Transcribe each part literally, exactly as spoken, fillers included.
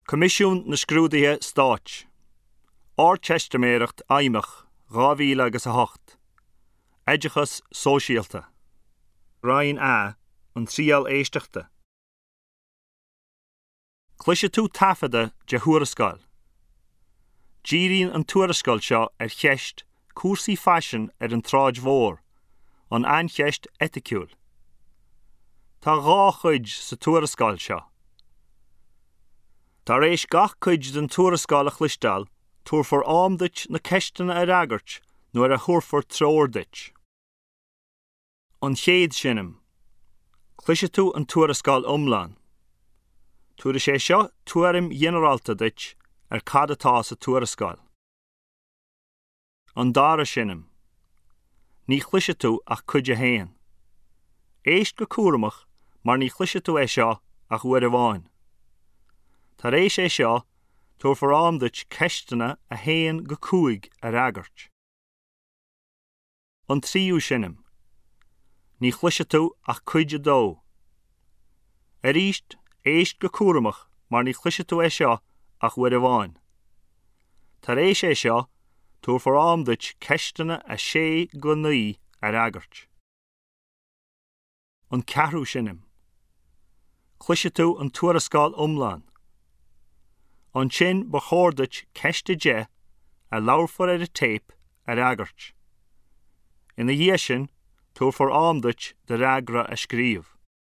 Comisiún na Scrúdaithe Stáit. Ár Testaiméireacht Aimach, dhá mhíle agus a hocht. Oideachas sóisialta. Ryan A. an tríal éisteachta. Cluise tú tafada de thuarascáil. Díríonn an tuarascáil seo ar cheist cúrsaí fashion ar an tráid mhór, an ancheist eiticiúil. Tá dhá chuid sa tuarascáil seo. Tá rééis gach chuid den tuarascáil a chluisteáil, tuairfear amdait na ceisteanna ar agart nuair a thuairfear treordait. An chéad sinim. Cluise tú an tuarascáil umláin. Tuair sé seo tuairim generalta dit ar cad atá sa tuarascáil. An dara sinim. Ní chluise tú ach cuide héan. Éist go cúramach, mar ní chluise tú é seo ach uair a bháin. Tá rééis é seo tuairfear amdait ceisteanna a héan go cúig ar agart. An tríú sinim. Ní chluise tú ach cuide dó. Ar íst, éist go cúramach, mar ní chluise tú é seo ach uair a bháin. Tá rééis é seo tuairfear amdait ceisteanna a sé go naí ar agart. An ceathrú sinim. Cluise tú an tuarascáil umláin. An sin ba chórdait ceiste de a labharfar ar a tape ar agart. Ina dhé sin, tuairfear amdait de ragra a scríomh.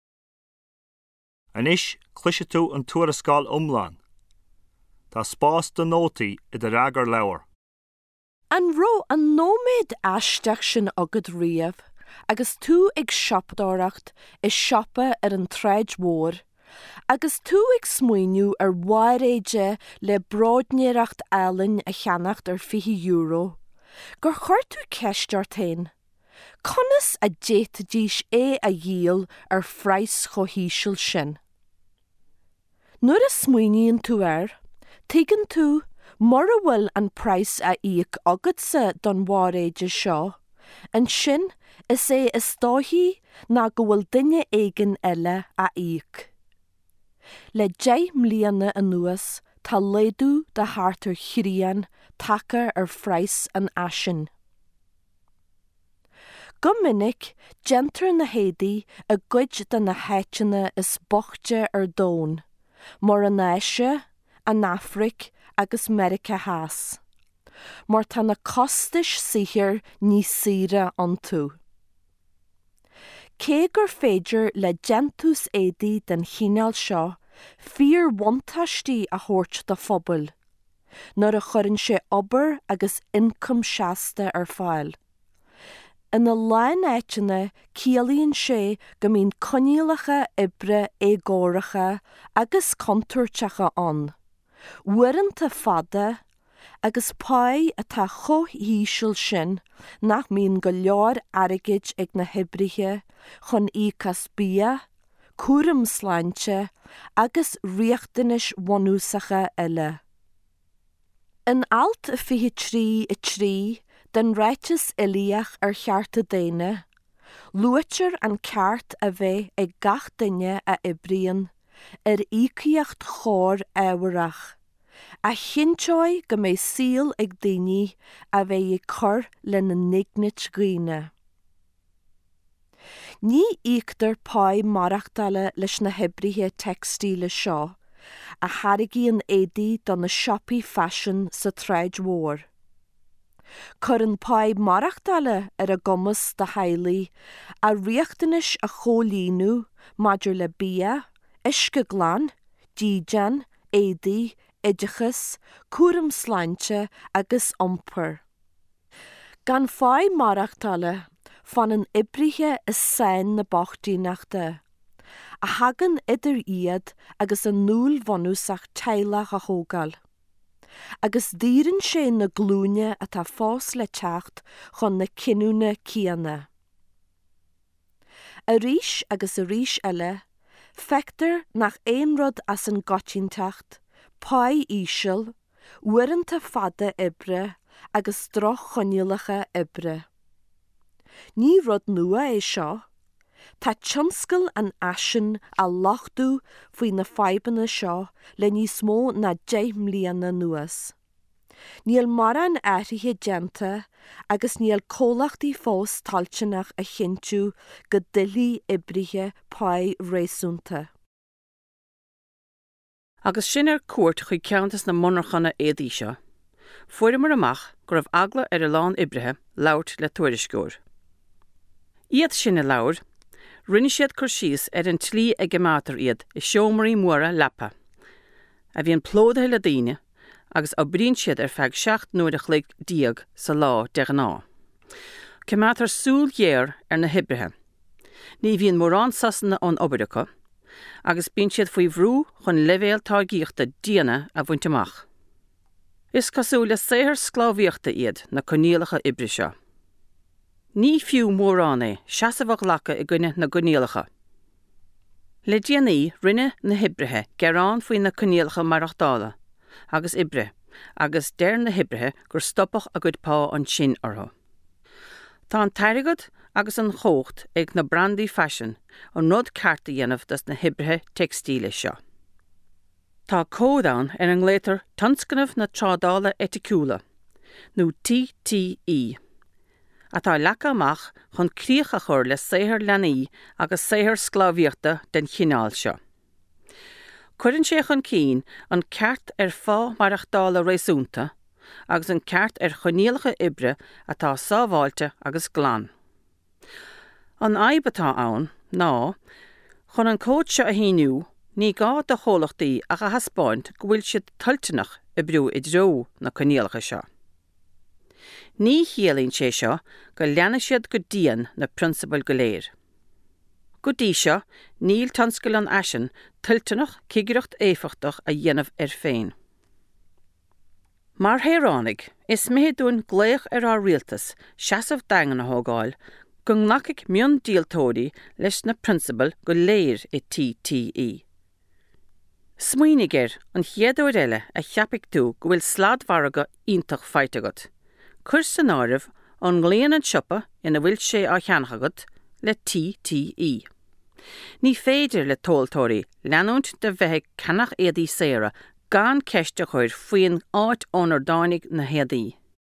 Anis, cluise tú an tuarascáil umláin. Tá spás do nótaí i de ragar leabhar. An ró an nóméid aisteach sin agad riamh, agus tú ag siopdóireacht is siopa ar an tráid mhór, agus tú ag smaoinniú ar mháiréide le bráidnéireacht ealainn a cheannacht ar fiche euro, gur chuir tú ceisteart tain. Conas a déit díos é a dhéal ar phrais chothíseal sin. Nuair a smaoiníonn tú air, tuigeann tú mar a bhfuil an phrais a íoc agad sa don mháiréide seo, an sin is é is dóthaí ná go bhfuil duine éigean eile a íoc. Le deich mbliana anuas tá léadú de háartar chrían taca ar phrais an aisin. Go minic, gentar na héadaí a gcuid de na háiteanna is bochte ar dón, mar an Asia, an Afric agus Merica háas. Mar tá na costais sihir ní sire an tú. Cé gur féidir le gentús éadaí den chineál seo, fíor bhaintáistí a thabhairt do phobal, nuair a chuireann sé obair agus incom seasta ar fáil. Ina láin áiteanna ciallaíonn sé go mbíonn coiníolacha ibre éagóireacha agus contúirteacha an, uaireanta fada agus páid atá chothíseal sin nach mbíonn go leor airgid ag na hoibrithe chun íocas bia, cuairim sláinte agus riachtanis bhunúsacha eile. In alt fiche trí i trí den ráitis ilíoch ar chearta daine, luaitear an ceart a bheith ag gach duine a ibrion ar íocaíocht chóir ábhairach, a chinseoidh go mbeidh síl ag daoine a bheith ag cur le na nignit ghaoine. Ní íoctar páid marachtaile leis na hoibrithe textíle seo, a tháirgíonn éadaí don na siopaí fashion sa tráid mhór. Cuireann páid marachtaile ar a gcumas de Hailí a riachtanis a cholíonú maidir le bia, isce glan, dídean, éadaí, oideachas, cuairim sláinte agus iompar. Gan fáid marachtaile fan an ibrithe is sain na bochtaíneachta, a hagan idir iad agus an núl bhunúsach teilech a thógáil. Agus dírann sé na glúine atá fós le teacht chun na cinúna cíanna. A ríis agus a ríis eile, feictar nach éon rud as an gotínteacht, páid íseal, uaireanta fada ibre agus droch choiníolacha ibre. Ní rud nua é seo, Tá tionscail an asin a lochtú faoi na feibanna seo le ní smó na deich mbliana nuas. Níl mar an áirithe genta agus níl cólachtaí fós talteanach a chinú go duillí ibrithe páid réasúnta. Agus sin ar cuairt chuig ceantas na monarchanna éadaí seo. Fuair mar amach go raibh agla ar a lán ibrithe labhairt le tuairisciúr. Iad sin a labhair, rinne siad chur síos ar an tlí ag gemátar iad i seomraí móra lepa. A bhíon plódathe le daoine agus a bríonn siad ar feadh seacht nuair a chloig díag sa lá de gná. Gemátar súl dhéir ar na hibrithe. Ní bhíon mórán sasanna ón obairacha, agus bíonn siad faoi bhrú chun leibhéal tágíochta díana a bhaint amach. Is cosú le saothar sclábhíochta iad na coníalacha ibre seo. Ní fiú mórán é seasamhach lacha i gcuine na coníalacha. Le déanaí rinne na hibrithe gearán faoi na coníalacha marachtála, agus ibre, agus deir na hibrithe gur stoppach a gcuid pá an sin orthu. Tá an tairigad agus an chócht ag na brandaí fashion an rud carta dhéanamh das na hibrithe textíle seo. Tá códán ar an gléitar tanscanamh na trádála eticúla, nó T T E. A tá lecha amach chun críocha chur le saothar leanaí agus saothar sclábhíochta den chineál seo. Cuireann sé chun cín an ceart ar fá marachtála réasúnta agus an ceart ar choníalacha ibre atá sábháilte agus glan. An aib atá ann ná chun an cóid seo a híniú ní gá de chólachtaí ach a haspáint go bhfuil siad talteanach i brú i dro na coníalacha seo. Ní chiallaíonn sé seo go leanna siad go dtíon na prinsipal go léir. Go dtí seo, níl tanscail an asin tilteanach cigireacht éifichtach a dhéanamh ar féin. Mar héránig, is méadún gléach ar á rialtas seasamh dagan na hógáil go nglacaigh mion díaltóirí leis na prinsipal go léir i T T E. Smuoinigir an chéadúir eile a cheappaigh tú go bhfuil sládmharaga iontach feitagad. Cur san áirimh an nglaon an siopa ina bhfuil sé á cheannachagad le T T E. Ní féidir le tóiltóirí leanúint de bheith cenach éadaí saoire gan ceiste chuir faoin áit ónar dánig na héadaí.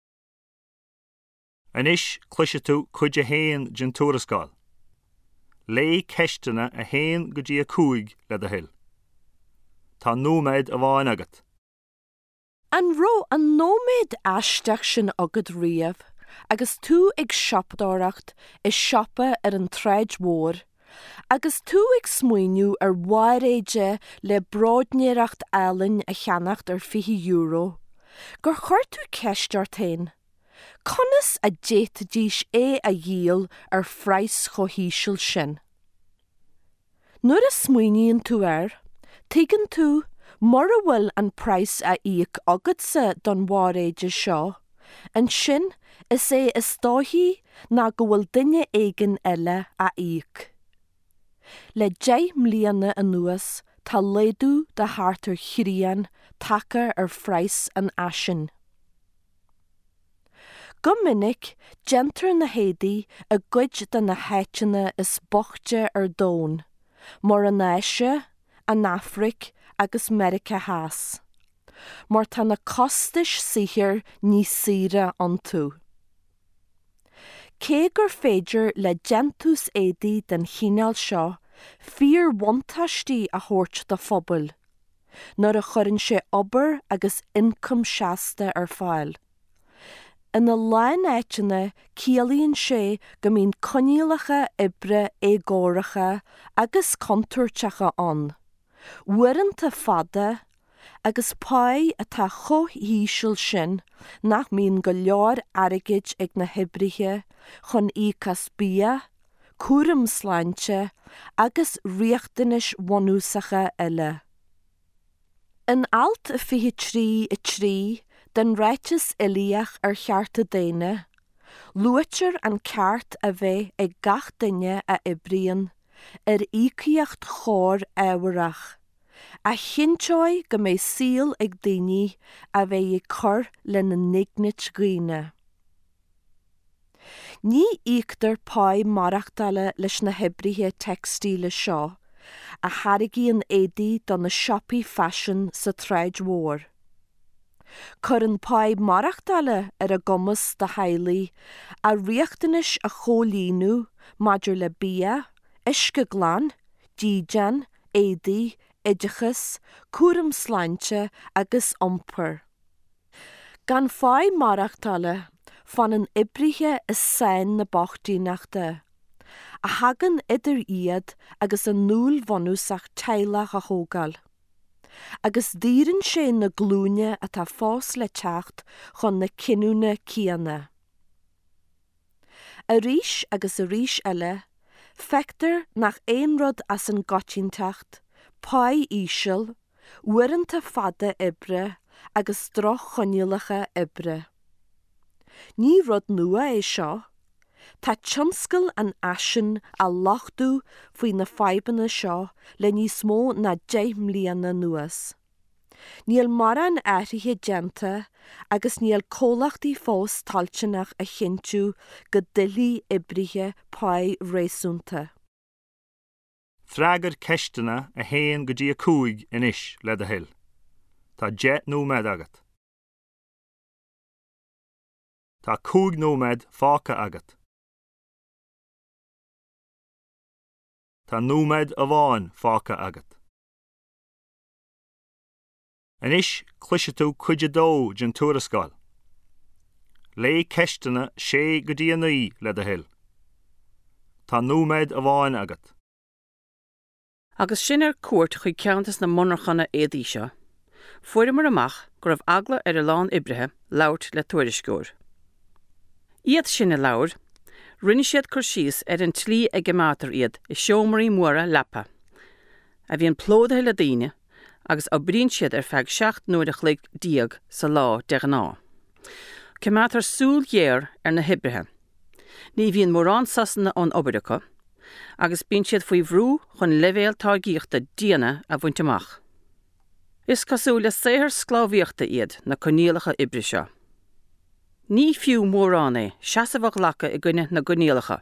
Anis cluise tú chuid a héin gin túrascáil. Lé ceistena a héin go dtí a cúig le a hill. Tá nóméid a bháin agat. An ró an nóméid aisteach sin agad riamh, agus tú ag siopdáireacht is siopa ar an treid mór, agus tú ag smuoinú ar mháréide le bráidnéireacht ealainn a cheannacht ar fiche euro, gur chuir tú ceistear tain. Conas a déit díos é a díal ar phrais chohíisiil sin. Nuair a smuoiníonn tú air, tuigeann tú mar a bhfuil an price a íoc agad sa don mháréide seo, an sin is é is dóthaí ná go bhfuil duine éigean eile a íoc. Le deich mbliana anuas tá léadú de háartar chrían taca ar phrais an asin. Go minic, gentar na héadaí a gcuid de na háiteanna is bochte ar dón, mar an Éise, an Afric agus Merica háas. Mar tá na costais sihir ní sire an tú. Cé gur féidir le gentús éadaí den chineál seo, fíor bhaintáistí a thabhairt do phobal, nuair a chuireann sé obair agus incom seasta ar fáil. Ina láin áiteanna ciallaíonn sé go mbíonn coníalacha ibre éagóireacha agus contúirteacha an, uaireanta fada agus páid atá chohíisiil sin nach mbíonn go leor airgid ag na hibrithe chun íocas bia, cuairim sláinte agus riachtanis bhunúsacha eile. In alt a fiche trí i trí den ráitis ilíoch ar chearta daine, luaitear an ceart a bheith ag gach duine a ibrion ar íocaíocht chóir ábharach, a chinteoid go mbeidh síl ag daoine a bheith ag cur le na nignit ghaoine. Ní íoctar páid marachtaile leis na hebrithe textíle seo, a harigíon édaí don na shoppi fashion sa tráid mhór. Cur an páid marachtaile ar a gcumas de hailí a riachtanis a cholíonú maidir le bia, isce glan, díjan, édaí, idechas, cuaram sláinte agus iompar. Gan páid marachtaile fan an ibrithe is sain na bochtaíneachta, a hagan idir iad agus an núl vonúsach teilech a hógal. Agus dírin sé na glúne a tá fós le teacht chun na cinúna cíanna. A ríis agus a ríis eile, feictar nach éon rud as an gotíntacht, páid íseal, uaireanta fada ibre agus droch chonialacha ibre. Ní rud nua é seo, tá tionscail an aisin a lochtú faoi na feibanna seo le níos mó na deich mbliana nuas. Níl mar an áirithe genta agus níl cólachtaí fós talteanach a chintiú go duillí ibrithe páid réasúnta. Thragar ceistena a héan go dtí a cúig inis le a hill. Tá jet nómed agat. Tá cúig nómed fáca agat. Tá nómed a bháin fáca agat. Inis cluise tú cuide dó gin tuarascáil. Lé ceistena sé go dtí a naí le a hill. Tá nómed a bháin agat. Agus sin ar cuairt chuig ceantas na monarchanna éadaí seo, fuair mar amach go raibh agla ar a lán ibrithe labhairt le tuairisciúr. Iad sin a labhair, rinne siad chur síos ar an tlí ag gemátar iad i seomraí móra leapa, a bhíon plódathe le daoine agus a bríonn siad ar feadh seacht nuair a chloig díag sa lá de gná. Gemátar súl dhéir ar na hibrithe. Ní bhíon mórán sasanna ón obairicha, agus bíonn siad faoi bhrú chun leibhéal tágíochta díana a bhaint amach. Is cosú le saothar sclábhíochta iad na coníalacha ibre seo. Ní fiú mórán é, seasamhach lacha i gcuine na coníalacha.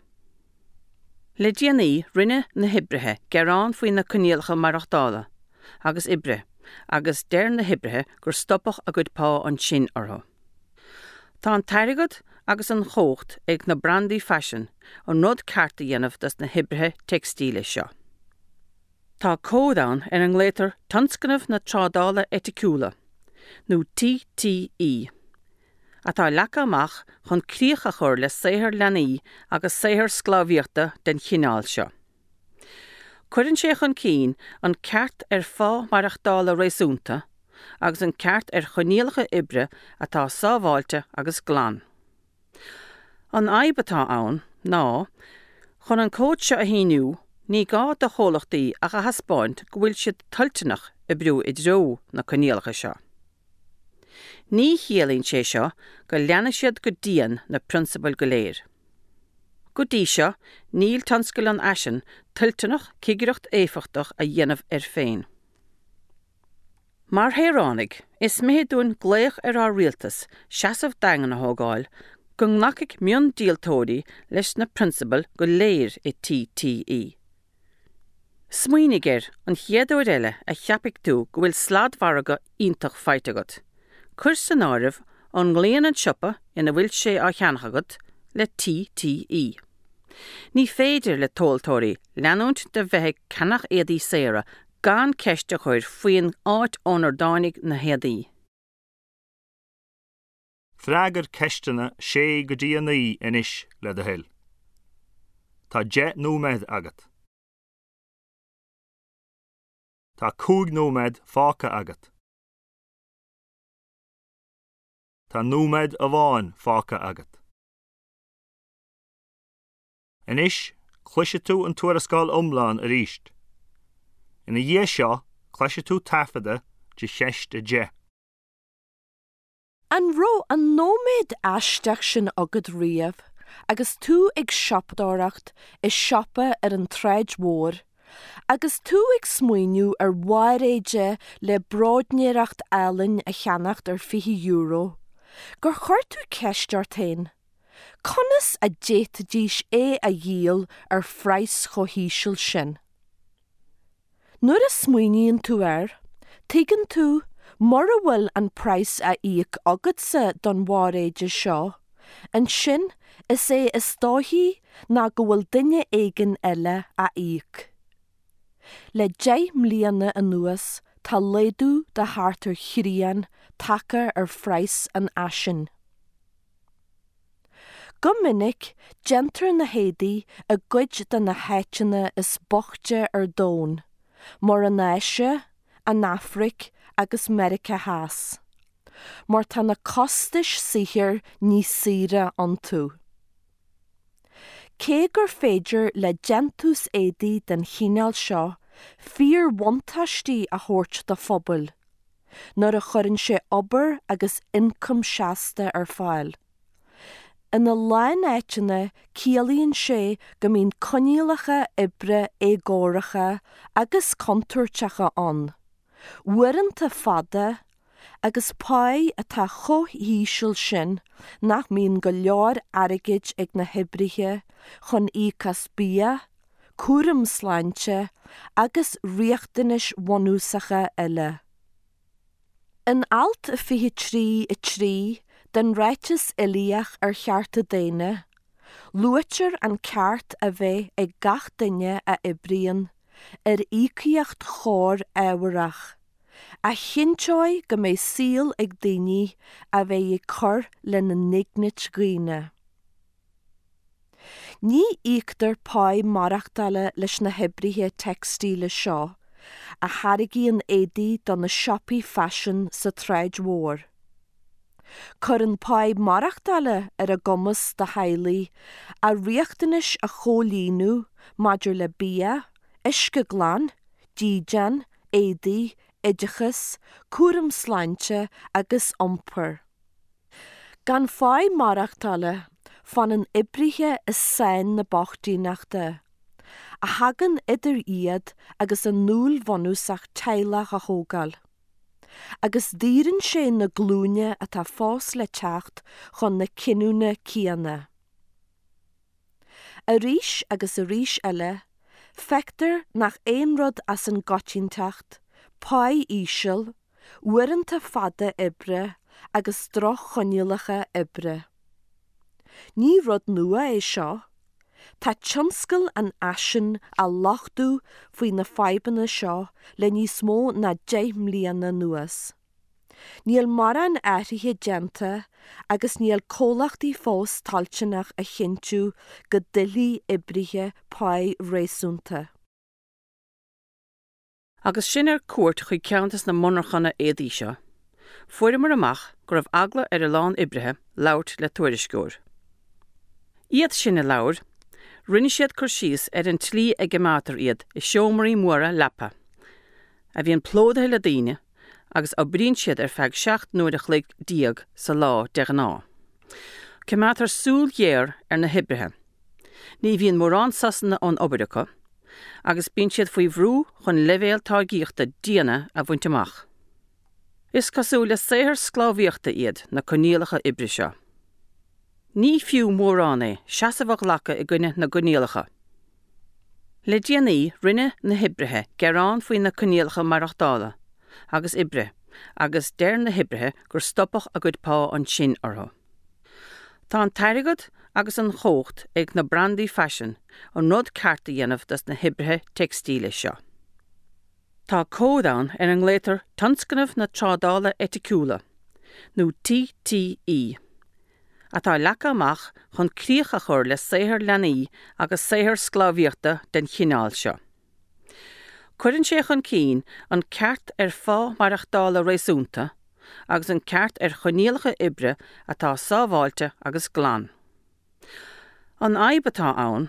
Le déanaí rinne na hibrithe gearán faoi na coníalacha marachtála, agus ibre, agus deir na hibrithe gur stoppach a gcuid pá an sin orthu. Tá an tairigad agus an chócht ag na brandaí fashion an rud carta dhéanamh das na hibrithe textíle seo. Tá códán ar an gléitar tionscanamh na trádála eticúla, nó T T E, a tá leacha amach chun críocha chur le saothar leanaí agus saothar sclábhíochta den chineál seo. Cuireann sé chun cín an ceart ar fá marachtála réasúnta agus an ceart ar choníalacha ibre atá sábháilte agus glan. An aib atá ann ná chun an cóid seo a híniú ní gá de chólachtaí ach a haspáint go bhfuil siad talteanach i brú i dró na coníalacha seo. Ní chiallaíonn sé seo go leanna siad go dtíon na prinsipal go léir. Go dtí seo níl tionscail an aisin tilteanach cigireacht éifichtach a dhéanamh ar féin. Mar héránig is méadún gléach ar á rialtas seasamh dagan na hógáil go nglacaigh mion díaltóirí leis na prinsipal go léir i T T E. Smaoinigh ar an chéadúir eile a cheappaigh tú go bhfuil sládmharaga iontach feite agat. Cur san áireamh an nglaon an siopa ina bhfuil sé á cheannach le T T E. Ní féidir le tóiltóirí leanúint de bheith cenach éadaí saoire gan ceiste chuir faoin áit ónar dánig na héadaí. Thragar ceistena sé go dtí a naí inis le a hill. Tá jet nómed agat. Tá cúig nómed fáca agat. Tá nómed a bháin fáca agat. Inis chluise tú an tuarascáil iomlán a ríist. Ina dhé seo chluise tú tafada de cheist a dé. An ró an nóméid aisteach sin agad riamh, agus tú ag siopdóireacht is siopa ar an tráid mhór, agus tú ag smaoinniú ar mháréide le bráidnéireacht ealainn a cheannacht ar fiche euro, gur chuir tú ceist ar tain, Conas a déit díos é a dhéal ar phrais chohíisiil sin. Nuair a smuoiníonn tú air, tuigeann tú mar a bhfuil an phrais a íoc agad sa don mháréide seo, an sin is é is dóthaí ná go bhfuil duine éigin eile a íoc. Le dé mbliana anuas tá léadú de thart ar chrían taca ar phrais an aisin. Go minic gentar na héadaí a gcuid de na háiteanna is bochte ar dón, mar an Asia, an Afric agus Merica háas. Mar tá na costais sihir ní sire an tú. Cé gur féidir le gentús éadaí den chineál seo, fíor bhaintáistí a thabhairt do phobal, nuair a chuireann sé obair agus incom seasta ar fáil. Ina lean áiteanna ciallaíonn sé go mbíonn coiníolacha ibre éagóireacha agus contúirteacha an, uaireanta fada agus páid atá chothíisiil sin nach mbíonn go leor airgid ag na hoibrithe chun íocas bia, cuairim sláinte agus riachtanis bhunúsacha eile. In alt fiche trí i trí den ráitis ilíoch ar chearta daine, luaitear an ceart a bheith ag gach duine a ibrion ar íocaíocht chóir ábharach, a chinseoidh go mbeidh síl ag daoine a bheith ag cur le na nignit ghaoine. Ní íoctar páid marachtaile leis na hoibrithe textíle seo, a thargaíonn éadaí don na shoppaí fashion sa tráid mhór. Cuireann páid marachtaile ar a gcumas de Hailí a riachtanis a cholíonú maidir le bia, isce glan, dídean, éadaí, idechas, cuairim sláinte agus iompar. Gan fáid marachtaile fan an ibrithe is sain na bochtaíneachta, a hagan idir iad agus an núl bhunúsach teilech a thógáil. Agus dírann sé na glúine atá fós le teacht chun na cinúna cíanna. A ríis agus a ríis eile, feictar nach éon rud as an gotínteacht, páid íseal, uaireanta fada ibre agus droch choiníolacha ibre. Ní rud nua é seo, tá tionscail an aisin a lochtú faoi na feibanna seo le níos mó na dé mbliana nuas. Níl mar an áirithe genta agus níl cólachtaí fós talteanach a chintiú go duillí ibrithe páid réasúnta. Agus sin ar cuairt chuig ceantas na monarchanna éadaí seo, fuair mar amach go raibh agla ar a lán ibrithe labhairt le tuairisciúr. Iad sin a labhair, rinne siad chur síos ar an tlí ag gematar iad i seomraí móra lepa, a bhíon plódathe le daoine agus oibríonn siad ar feadh seacht nuair a chloig díag sa lá de ghná. Gematar súl dhéir ar na hoibrithe. Ní bhíon mórán sasanna ón obairacha, agus bíonn siad faoi bhrú chun leibhéal tágaíochta díana a bhaint amach. Is cosú le saothar sclábhaíochta iad na coiníolacha ibre seo. Ní fiú mórán é seasamhach lecha i gcuine na coiníolacha. Le déanaí rinne na hoibrithe gearán faoi na coiníolacha marachtála, agus ibre, agus deir na hoibrithe gur stoppach a gcuid pá an sin orthu. Tá an tairigad agus an chócht ag na brandaí fashion an rud carta dhéanamh das na hoibrithe textíle seo. Tá códán ar an gléitar tanscanamh na trádála eticúla, nó T T E, a tá lecha amach chun críocha chur le saothar leanaí agus saothar sclábhaíochta den chineál seo. Cuireann sé chun cín an ceart ar fá marachtála réasúnta agus an ceart ar choiníolacha ibre atá sábháilte agus glan. An aib atá ann